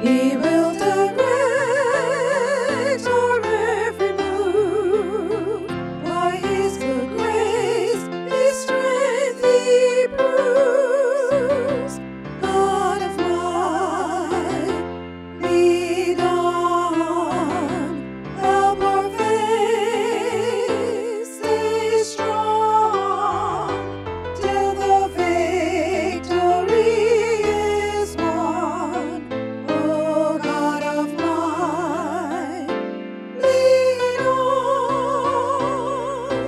He will direct our every move. By His good grace, His strength He proves. God of might, lead on. Help our faith stay strong till the victory is won. Oh God of might, lead on.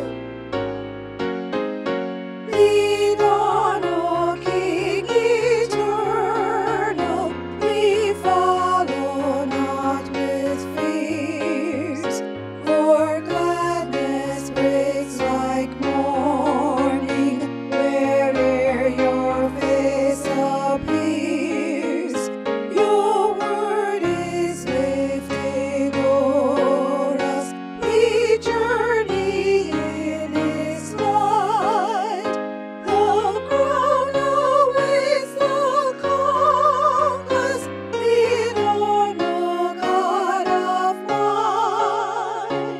Lead on, O King eternal. We follow not with fears, for gladness breaks like morning where'er your face appears. Your word is lifted o'er us. We journey in His light. The crown awaits the conquest. Lead on, O God of might.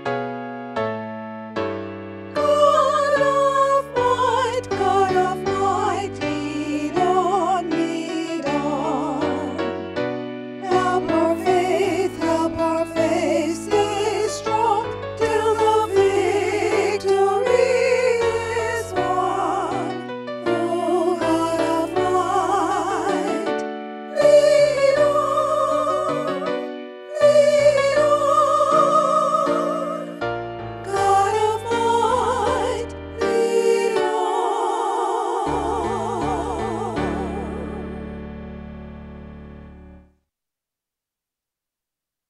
God of might, God of might, lead on, lead on. Help our faith stay strong till the victory is won. Oh God of might, lead on, lead on. God of might, lead on.